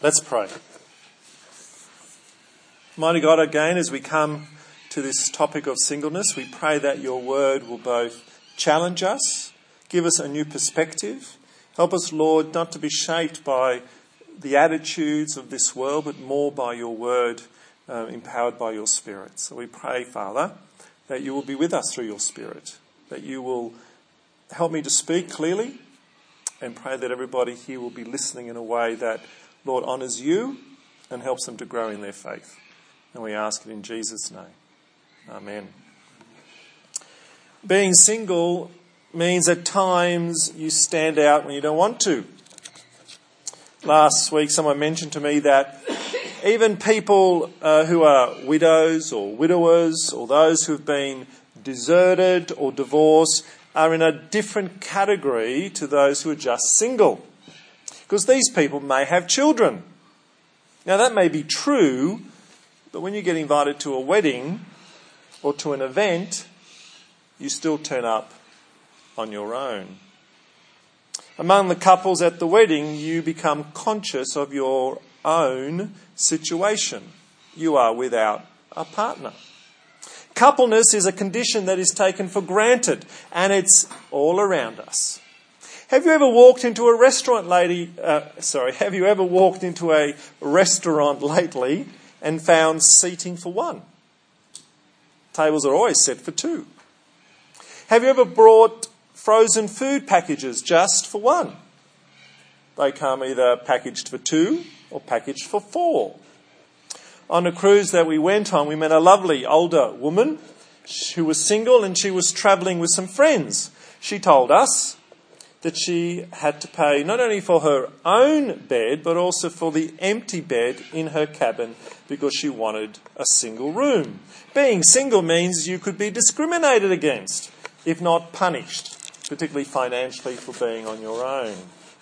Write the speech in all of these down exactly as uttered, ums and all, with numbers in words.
Let's pray. Mighty God, again, as we come to this topic of singleness, we pray that your word will both challenge us, give us a new perspective. Help us, Lord, not to be shaped by the attitudes of this world, but more by your word, uh, empowered by your Spirit. So we pray, Father, that you will be with us through your Spirit, that you will help me to speak clearly, and pray that everybody here will be listening in a way that, Lord, honours you and helps them to grow in their faith. And we ask it in Jesus' name. Amen. Being single means at times you stand out when you don't want to. Last week someone mentioned to me that even people uh, who are widows or widowers or those who have been deserted or divorced are in a different category to those who are just single. Because these people may have children. Now that may be true, but when you get invited to a wedding or to an event, you still turn up on your own. Among the couples at the wedding, you become conscious of your own situation. You are without a partner. Coupleness is a condition that is taken for granted, and it's all around us. Have you ever walked into a restaurant lady, uh, sorry, have you ever walked into a restaurant lately and found seating for one? Tables are always set for two. Have you ever brought frozen food packages just for one? They come either packaged for two or packaged for four. On a cruise that we went on, we met a lovely older woman who was single and she was travelling with some friends. She told us that she had to pay not only for her own bed, but also for the empty bed in her cabin because she wanted a single room. Being single means you could be discriminated against, if not punished, particularly financially for being on your own.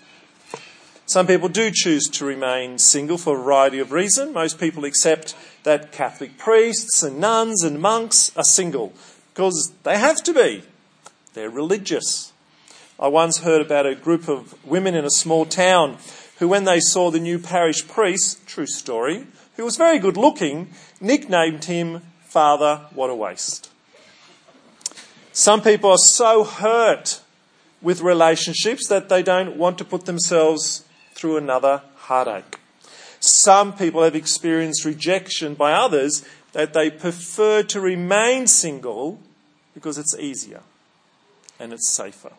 Some people do choose to remain single for a variety of reasons. Most people accept that Catholic priests and nuns and monks are single because they have to be. They're religious. I once heard about a group of women in a small town who, when they saw the new parish priest, true story, who was very good looking, nicknamed him Father What a Waste. Some people are so hurt with relationships that they don't want to put themselves through another heartache. Some people have experienced rejection by others that they prefer to remain single because it's easier and it's safer.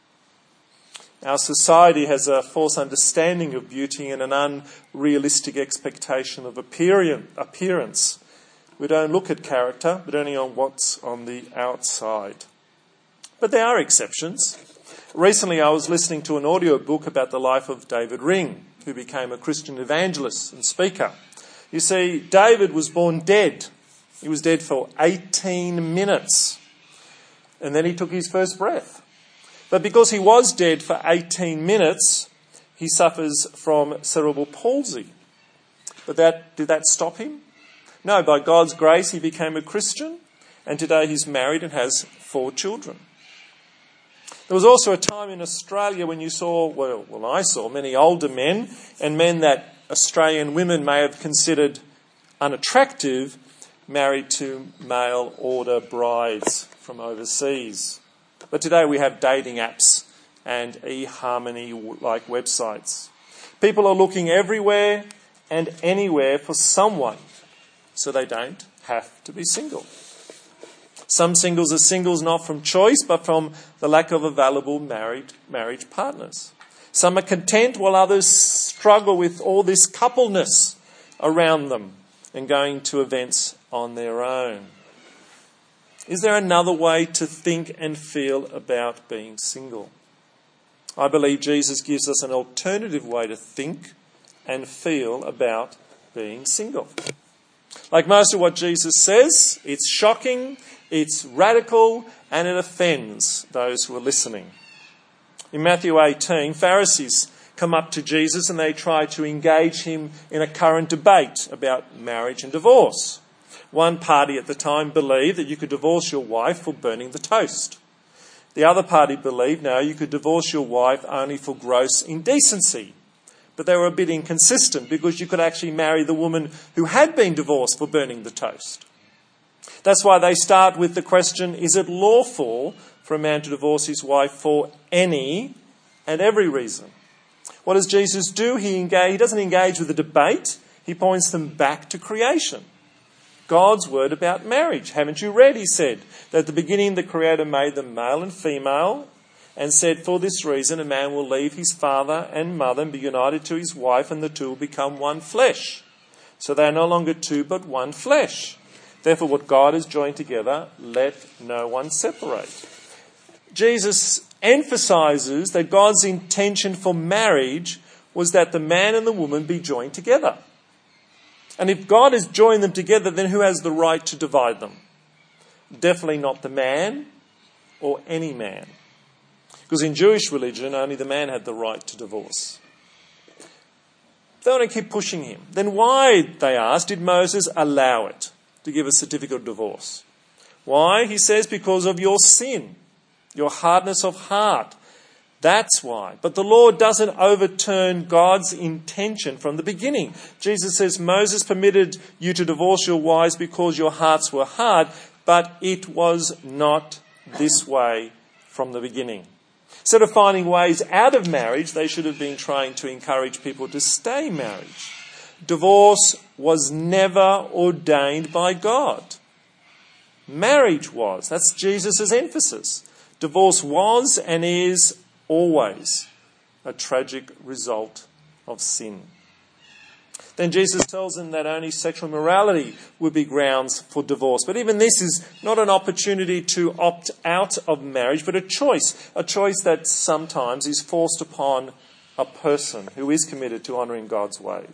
Our society has a false understanding of beauty and an unrealistic expectation of appearance. We don't look at character, but only on what's on the outside. But there are exceptions. Recently I was listening to an audio book about the life of David Ring, who became a Christian evangelist and speaker. You see, David was born dead. He was dead for eighteen minutes. And then he took his first breath. But because he was dead for eighteen minutes, he suffers from cerebral palsy. But that did that stop him? No, by God's grace he became a Christian, and today he's married and has four children. There was also a time in Australia when you saw, well, well I saw many older men and men that Australian women may have considered unattractive, married to mail order brides from overseas. But today we have dating apps and eHarmony-like websites. People are looking everywhere and anywhere for someone, so they don't have to be single. Some singles are singles not from choice, but from the lack of available married marriage partners. Some are content while others struggle with all this coupleness around them and going to events on their own. Is there another way to think and feel about being single? I believe Jesus gives us an alternative way to think and feel about being single. Like most of what Jesus says, it's shocking, it's radical, and it offends those who are listening. In Matthew eighteen, Pharisees come up to Jesus and they try to engage him in a current debate about marriage and divorce. One party at the time believed that you could divorce your wife for burning the toast. The other party believed, no, you could divorce your wife only for gross indecency. But they were a bit inconsistent because you could actually marry the woman who had been divorced for burning the toast. That's why they start with the question, is it lawful for a man to divorce his wife for any and every reason? What does Jesus do? He, engage, he doesn't engage with a debate. He points them back to creation. God's word about marriage. Haven't you read, he said, that at the beginning the Creator made them male and female and said, for this reason a man will leave his father and mother and be united to his wife, and the two will become one flesh. So they are no longer two but one flesh. Therefore what God has joined together, let no one separate. Jesus emphasises that God's intention for marriage was that the man and the woman be joined together. And if God has joined them together, then who has the right to divide them? Definitely not the man or any man. Because in Jewish religion, only the man had the right to divorce. They want to keep pushing him. Then why, they asked, did Moses allow it to give a certificate of divorce? Why? He says, because of your sin, your hardness of heart. That's why. But the law doesn't overturn God's intention from the beginning. Jesus says, Moses permitted you to divorce your wives because your hearts were hard, but it was not this way from the beginning. Instead of finding ways out of marriage, they should have been trying to encourage people to stay married. Divorce was never ordained by God. Marriage was. That's Jesus' emphasis. Divorce was and is always a tragic result of sin. Then Jesus tells them that only sexual immorality would be grounds for divorce. But even this is not an opportunity to opt out of marriage, but a choice, a choice that sometimes is forced upon a person who is committed to honouring God's way.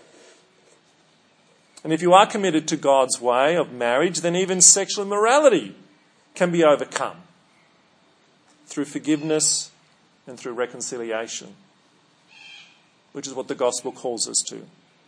And if you are committed to God's way of marriage, then even sexual immorality can be overcome through forgiveness and through reconciliation, which is what the gospel calls us to.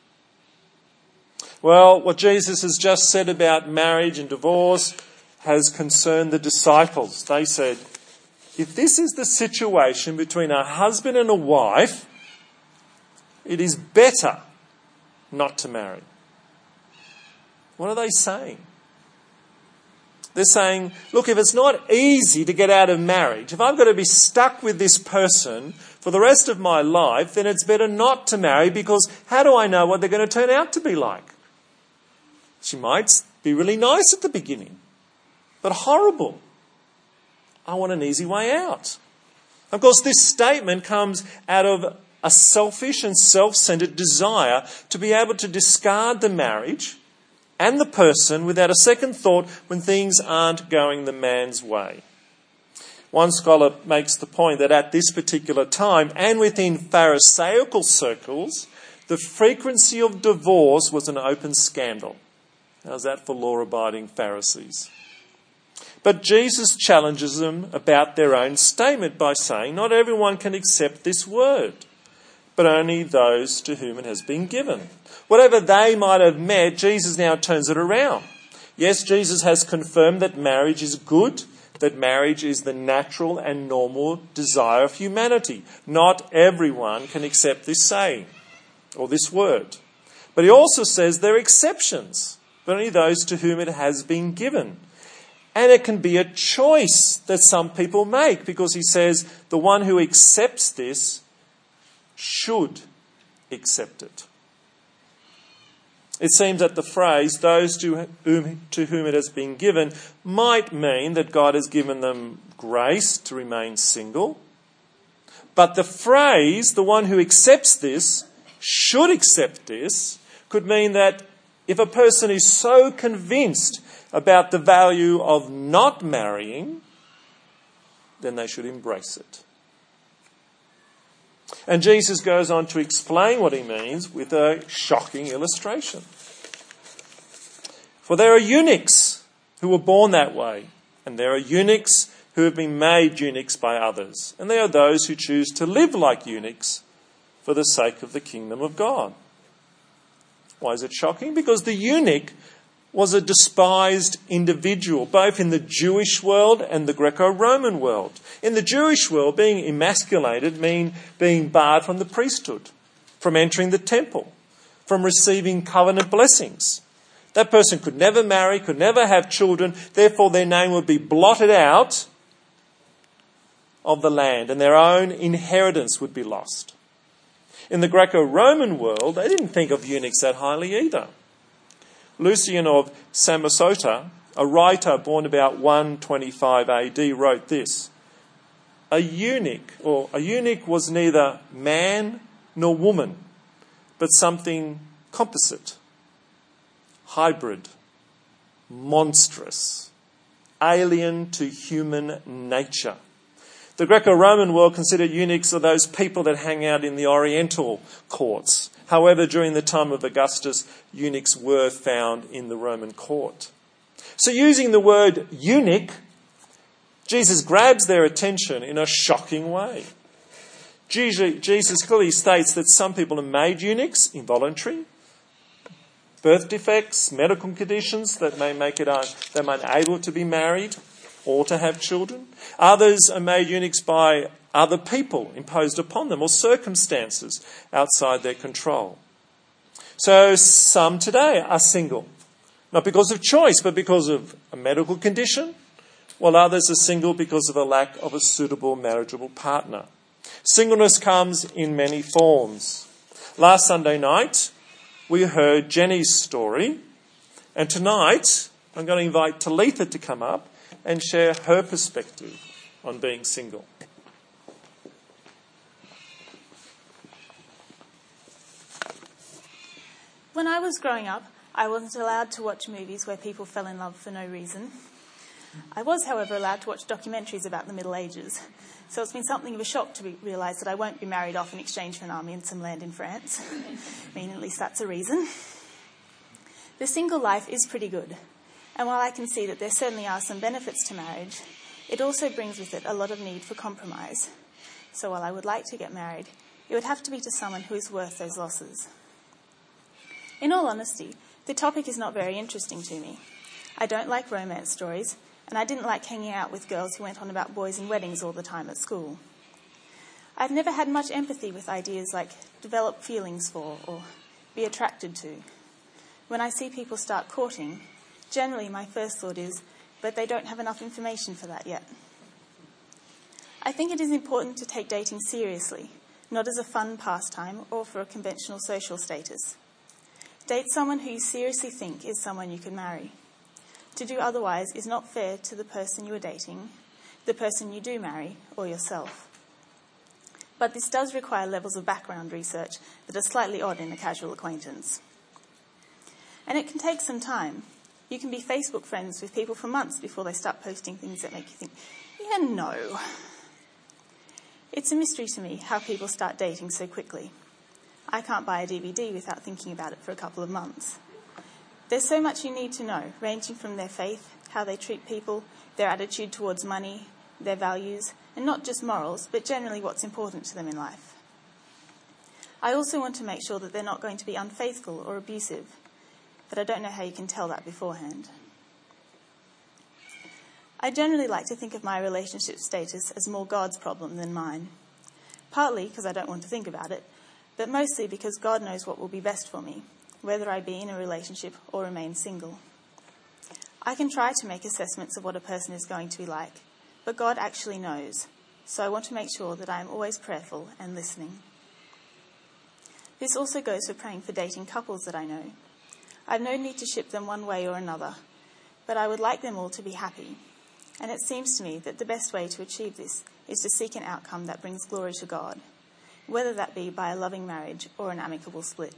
Well, what Jesus has just said about marriage and divorce has concerned the disciples. They said, if this is the situation between a husband and a wife, it is better not to marry. What are they saying? They're saying, look, if it's not easy to get out of marriage, if I've got to be stuck with this person for the rest of my life, then it's better not to marry, because how do I know what they're going to turn out to be like? She might be really nice at the beginning, but horrible. I want an easy way out. Of course, this statement comes out of a selfish and self-centered desire to be able to discard the marriage and the person without a second thought when things aren't going the man's way. One scholar makes the point that at this particular time, and within Pharisaical circles, the frequency of divorce was an open scandal. How's that for law-abiding Pharisees? But Jesus challenges them about their own statement by saying, not everyone can accept this word, but only those to whom it has been given. Whatever they might have meant, Jesus now turns it around. Yes, Jesus has confirmed that marriage is good, that marriage is the natural and normal desire of humanity. Not everyone can accept this saying or this word. But he also says there are exceptions, but only those to whom it has been given. And it can be a choice that some people make, because he says the one who accepts this should accept it. It seems that the phrase, those to whom, to whom it has been given, might mean that God has given them grace to remain single. But the phrase, the one who accepts this, should accept this, could mean that if a person is so convinced about the value of not marrying, then they should embrace it. And Jesus goes on to explain what he means with a shocking illustration. For there are eunuchs who were born that way, and there are eunuchs who have been made eunuchs by others, and there are those who choose to live like eunuchs for the sake of the kingdom of God. Why is it shocking? Because the eunuch was a despised individual, both in the Jewish world and the Greco-Roman world. In the Jewish world, being emasculated meant being barred from the priesthood. from entering the temple, from receiving covenant blessings. That person could never marry, could never have children, therefore their name would be blotted out of the land and their own inheritance would be lost. In the Greco-Roman world, they didn't think of eunuchs that highly either. Lucian of Samosata, a writer born about one twenty-five A D, wrote this: A eunuch, or a eunuch was neither man nor woman, but something composite, hybrid, monstrous, alien to human nature. The Greco-Roman world considered eunuchs are those people that hang out in the Oriental courts. However, during the time of Augustus, eunuchs were found in the Roman court. So using the word eunuch, Jesus grabs their attention in a shocking way. Jesus clearly states that some people are made eunuchs, involuntary, birth defects, medical conditions that may make it un- them unable to be married or to have children. Others are made eunuchs by other people imposed upon them or circumstances outside their control. So some today are single, not because of choice, but because of a medical condition, while others are single because of a lack of a suitable marriageable partner. Singleness comes in many forms. Last Sunday night, we heard Jenny's story, and tonight I'm going to invite Talitha to come up and share her perspective on being single. When I was growing up, I wasn't allowed to watch movies where people fell in love for no reason. I was, however, allowed to watch documentaries about the Middle Ages. So it's been something of a shock to be, realise that I won't be married off in exchange for an army and some land in France. I mean, at least that's a reason. The single life is pretty good. And while I can see that there certainly are some benefits to marriage, it also brings with it a lot of need for compromise. So while I would like to get married, it would have to be to someone who is worth those losses. In all honesty, the topic is not very interesting to me. I don't like romance stories, and I didn't like hanging out with girls who went on about boys and weddings all the time at school. I've never had much empathy with ideas like develop feelings for or be attracted to. When I see people start courting, generally my first thought is, but they don't have enough information for that yet. I think it is important to take dating seriously, not as a fun pastime or for a conventional social status. Date someone who you seriously think is someone you can marry. To do otherwise is not fair to the person you are dating, the person you do marry, or yourself. But this does require levels of background research that are slightly odd in a casual acquaintance. And it can take some time. You can be Facebook friends with people for months before they start posting things that make you think, yeah, no. It's a mystery to me how people start dating so quickly. I can't buy a D V D without thinking about it for a couple of months. There's so much you need to know, ranging from their faith, how they treat people, their attitude towards money, their values, and not just morals, but generally what's important to them in life. I also want to make sure that they're not going to be unfaithful or abusive, but I don't know how you can tell that beforehand. I generally like to think of my relationship status as more God's problem than mine, partly because I don't want to think about it, but mostly because God knows what will be best for me, whether I be in a relationship or remain single. I can try to make assessments of what a person is going to be like, but God actually knows, so I want to make sure that I am always prayerful and listening. This also goes for praying for dating couples that I know. I've no need to ship them one way or another, but I would like them all to be happy. And it seems to me that the best way to achieve this is to seek an outcome that brings glory to God, whether that be by a loving marriage or an amicable split.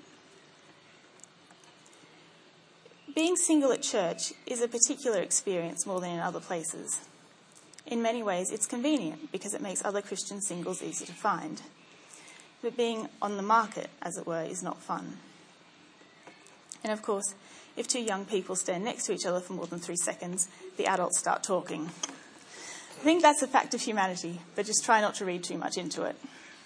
Being single at church is a particular experience more than in other places. In many ways, it's convenient because it makes other Christian singles easy to find. But being on the market, as it were, is not fun. And of course, if two young people stand next to each other for more than three seconds, the adults start talking. I think that's a fact of humanity, but just try not to read too much into it.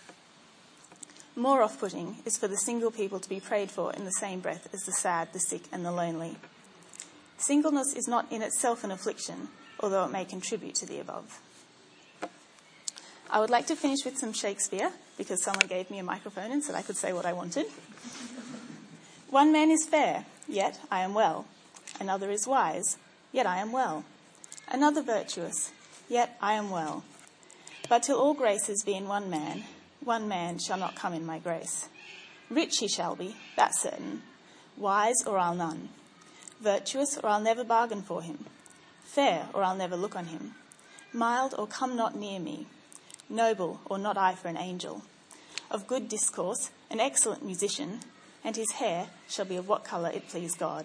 More off-putting is for the single people to be prayed for in the same breath as the sad, the sick, and the lonely. Singleness is not in itself an affliction, although it may contribute to the above. I would like to finish with some Shakespeare, because someone gave me a microphone and said I could say what I wanted. One man is fair, yet I am well. Another is wise, yet I am well. Another virtuous, yet I am well. But till all graces be in one man, one man shall not come in my grace. Rich he shall be, that's certain. Wise, or I'll none. Virtuous, or I'll never bargain for him. Fair, or I'll never look on him. Mild, or come not near me. Noble, or not I for an angel. Of good discourse, an excellent musician, and his hair shall be of what colour it please God.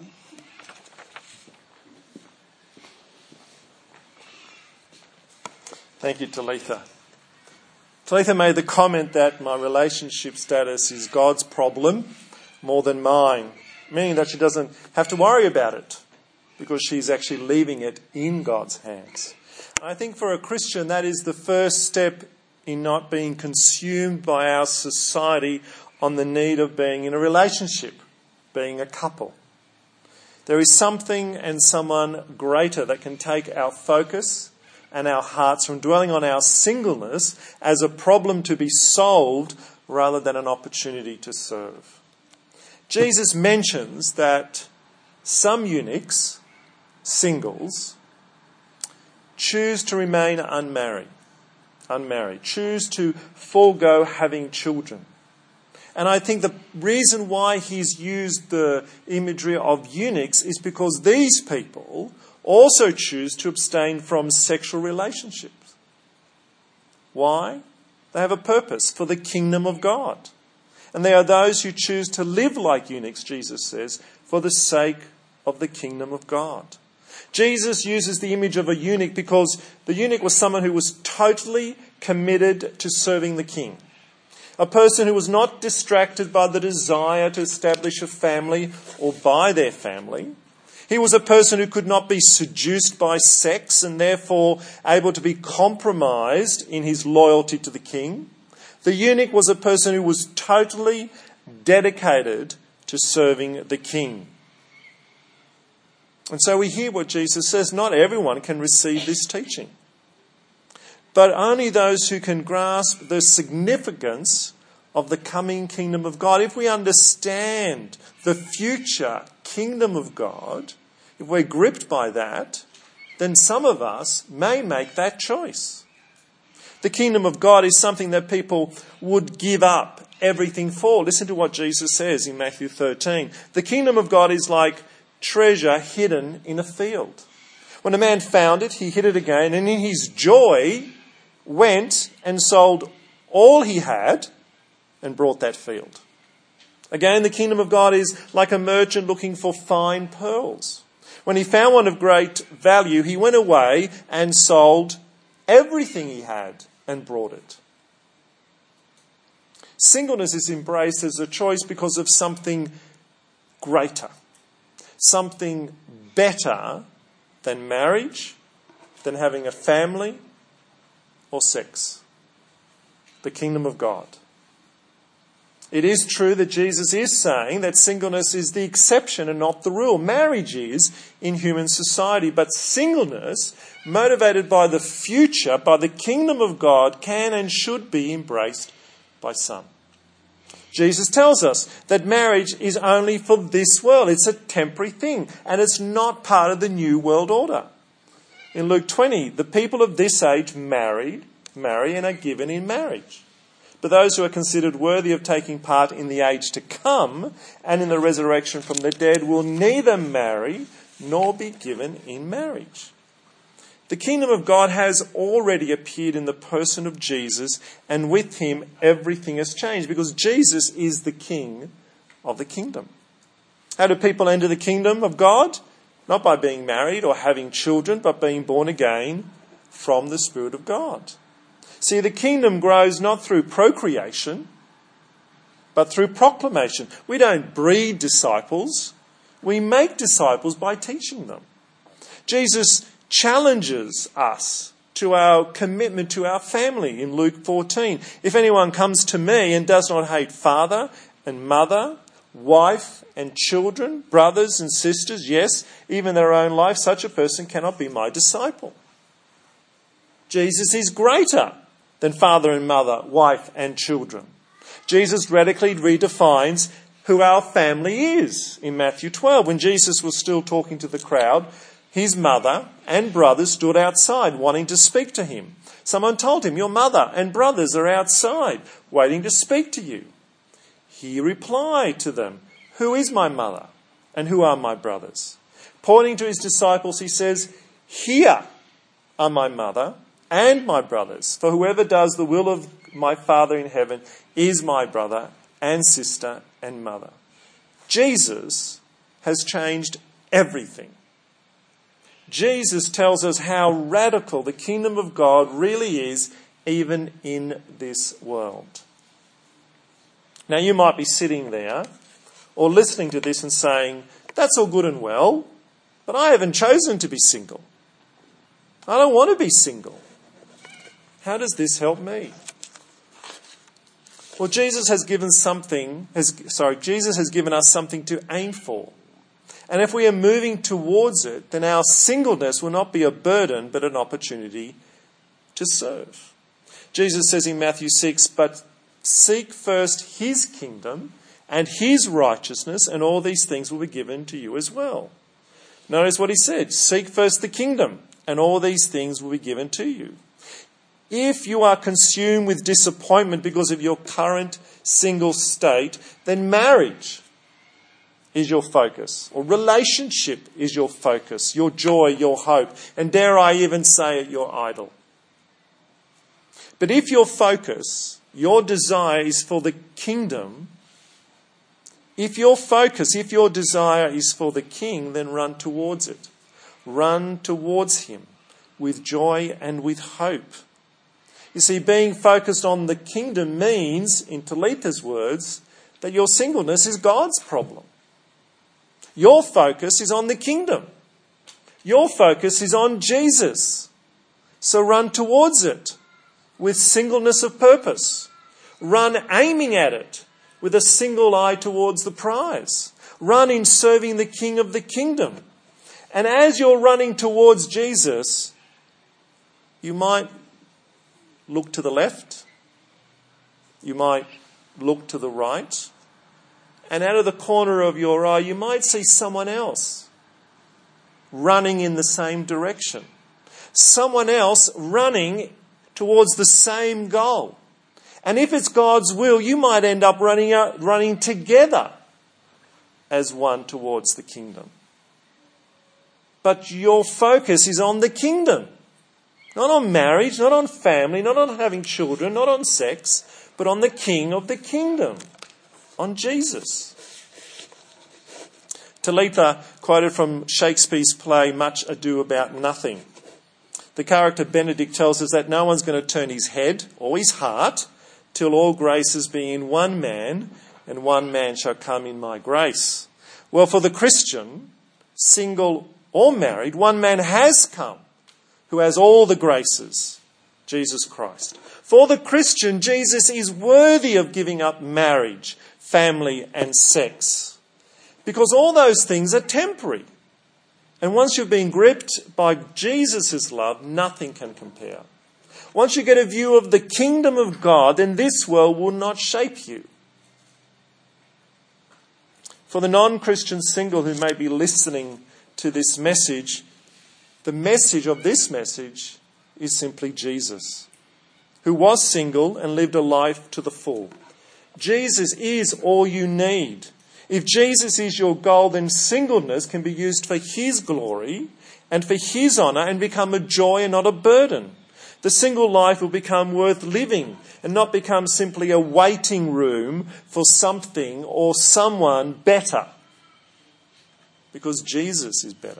Thank you, Talitha. Talitha made the comment that my relationship status is God's problem more than mine, meaning that she doesn't have to worry about it because she's actually leaving it in God's hands. I think for a Christian that is the first step in not being consumed by our society on the need of being in a relationship, being a couple. There is something and someone greater that can take our focus and our hearts from dwelling on our singleness as a problem to be solved rather than an opportunity to serve. Jesus mentions that some eunuchs, singles, choose to remain unmarried, unmarried, choose to forego having children. And I think the reason why he's used the imagery of eunuchs is because these people also choose to abstain from sexual relationships. Why? They have a purpose for the kingdom of God. And they are those who choose to live like eunuchs, Jesus says, for the sake of the kingdom of God. Jesus uses the image of a eunuch because the eunuch was someone who was totally committed to serving the king. A person who was not distracted by the desire to establish a family or by their family. He was a person who could not be seduced by sex and therefore able to be compromised in his loyalty to the king. The eunuch was a person who was totally dedicated to serving the king. And so we hear what Jesus says. Not everyone can receive this teaching, but only those who can grasp the significance of the coming kingdom of God. If we understand the future kingdom of God, if we're gripped by that, then some of us may make that choice. The kingdom of God is something that people would give up everything for. Listen to what Jesus says in Matthew thirteen. The kingdom of God is like treasure hidden in a field. When a man found it, he hid it again, and in his joy went and sold all he had and brought that field. Again, the kingdom of God is like a merchant looking for fine pearls. When he found one of great value, he went away and sold everything he had and brought it. Singleness is embraced as a choice because of something greater, something better than marriage, than having a family or sex. The kingdom of God. It is true that Jesus is saying that singleness is the exception and not the rule. Marriage is in human society, but singleness, motivated by the future, by the kingdom of God, can and should be embraced by some. Jesus tells us that marriage is only for this world. It's a temporary thing, and it's not part of the new world order. In Luke twenty, the people of this age married, marry and are given in marriage. But those who are considered worthy of taking part in the age to come and in the resurrection from the dead will neither marry nor be given in marriage. The kingdom of God has already appeared in the person of Jesus, and with him everything has changed because Jesus is the king of the kingdom. How do people enter the kingdom of God? Not by being married or having children, but being born again from the Spirit of God. See, the kingdom grows not through procreation, but through proclamation. We don't breed disciples. We make disciples by teaching them. Jesus challenges us to our commitment to our family in Luke fourteen. If anyone comes to me and does not hate father and mother, wife and children, brothers and sisters, yes, even their own life, such a person cannot be my disciple. Jesus is greater than father and mother, wife and children. Jesus radically redefines who our family is in Matthew twelve. When Jesus was still talking to the crowd, his mother and brothers stood outside wanting to speak to him. Someone told him, "Your mother and brothers are outside waiting to speak to you." He replied to them, "Who is my mother and who are my brothers?" Pointing to his disciples, he says, "Here are my mother and my brothers. For whoever does the will of my Father in heaven is my brother and sister and mother." Jesus has changed everything. Jesus tells us how radical the kingdom of God really is, even in this world. Now, you might be sitting there or listening to this and saying, "That's all good and well, but I haven't chosen to be single. I don't want to be single. How does this help me?" Well, Jesus has given something, has, sorry, Jesus has given us something to aim for. And if we are moving towards it, then our singleness will not be a burden, but an opportunity to serve. Jesus says in Matthew six, "But seek first his kingdom and his righteousness, and all these things will be given to you as well." Notice what he said, "Seek first the kingdom, and all these things will be given to you." If you are consumed with disappointment because of your current single state, then marriage is your focus, or relationship is your focus, your joy, your hope, and dare I even say it, your idol. But if your focus, your desire is for the kingdom, if your focus, if your desire is for the King, then run towards it. Run towards him with joy and with hope. You see, being focused on the kingdom means, in Talitha's words, that your singleness is God's problem. Your focus is on the kingdom. Your focus is on Jesus. So run towards it with singleness of purpose. Run aiming at it with a single eye towards the prize. Run in serving the King of the kingdom. And as you're running towards Jesus, you might look to the left. You might look to the right. And out of the corner of your eye, you might see someone else running in the same direction. Someone else running towards the same goal. And if it's God's will, you might end up running out, running together as one towards the kingdom. But your focus is on the kingdom. Not on marriage, not on family, not on having children, not on sex, but on the King of the kingdom, on Jesus. Talitha quoted from Shakespeare's play Much Ado About Nothing. The character Benedict tells us that no one's going to turn his head or his heart till all graces be in one man, and one man shall come in my grace. Well, for the Christian, single or married, one man has come who has all the graces, Jesus Christ. For the Christian, Jesus is worthy of giving up marriage, family and sex, because all those things are temporary. And once you've been gripped by Jesus' love, nothing can compare. Once you get a view of the kingdom of God, then this world will not shape you. For the non-Christian single who may be listening to this message, the message of this message is simply Jesus, who was single and lived a life to the full. Jesus is all you need. If Jesus is your goal, then singleness can be used for his glory and for his honour and become a joy and not a burden. The single life will become worth living and not become simply a waiting room for something or someone better, because Jesus is better.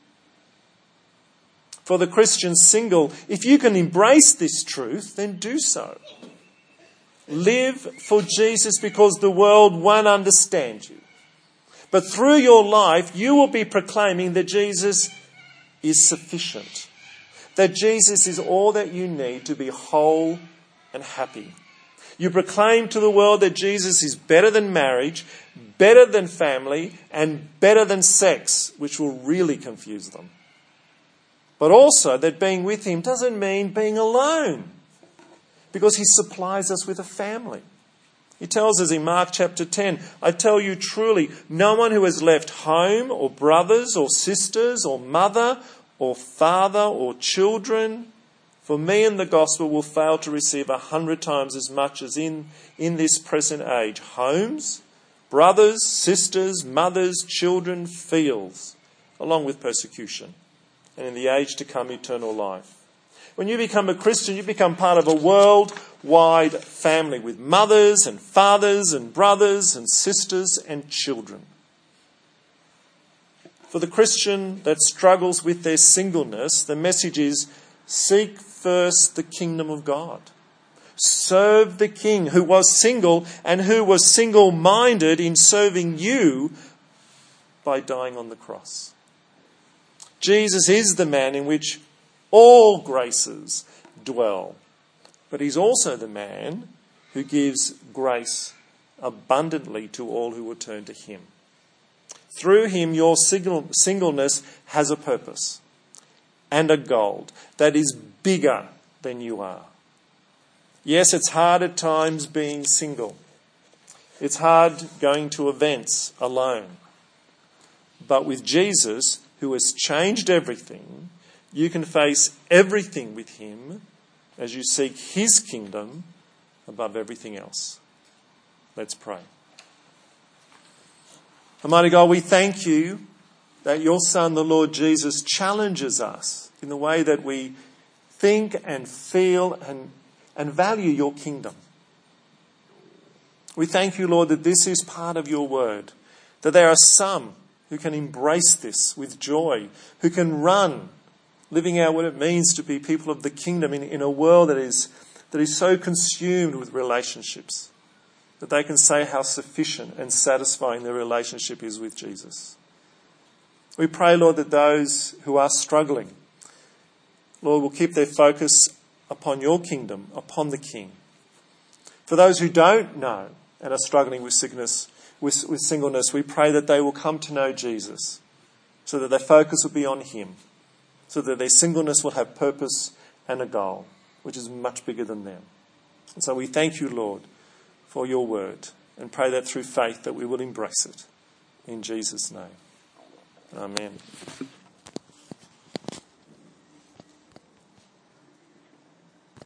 For the Christian single, if you can embrace this truth, then do so. Live for Jesus, because the world won't understand you. But through your life, you will be proclaiming that Jesus is sufficient. That Jesus is all that you need to be whole and happy. You proclaim to the world that Jesus is better than marriage, better than family, and better than sex, which will really confuse them. But also that being with him doesn't mean being alone. because he supplies us with a family. He tells us in Mark chapter ten, I tell you truly, no one who has left home or brothers or sisters or mother or father or children for me and the gospel will fail to receive a hundred times as much as in, in this present age. Homes, brothers, sisters, mothers, children, fields, along with persecution, and in the age to come, eternal life. When you become a Christian, you become part of a worldwide family with mothers and fathers and brothers and sisters and children. For the Christian that struggles with their singleness, the message is, seek first the kingdom of God. Serve the King who was single and who was single-minded in serving you by dying on the cross. Jesus is the man in which all graces dwell, but he's also the man who gives grace abundantly to all who will turn to him. Through him, your singleness has a purpose and a goal that is bigger than you are. Yes, it's hard at times being single. It's hard going to events alone. But with Jesus, who has changed everything, you can face everything with him as you seek his kingdom above everything else. Let's pray. Almighty God, we thank you that your Son, the Lord Jesus, challenges us in the way that we think and feel and, and value your kingdom. We thank you, Lord, that this is part of your word, that there are some who can embrace this with joy, who can run, living out what it means to be people of the kingdom in, in a world that is, that is so consumed with relationships, that they can say how sufficient and satisfying their relationship is with Jesus. We pray, Lord, that those who are struggling, Lord, will keep their focus upon your kingdom, upon the King. For those who don't know and are struggling with sickness, with, with singleness, we pray that they will come to know Jesus, so that their focus will be on him, so that their singleness will have purpose and a goal, which is much bigger than them. And so we thank you, Lord, for your word, and pray that through faith that we will embrace it. In Jesus' name. Amen.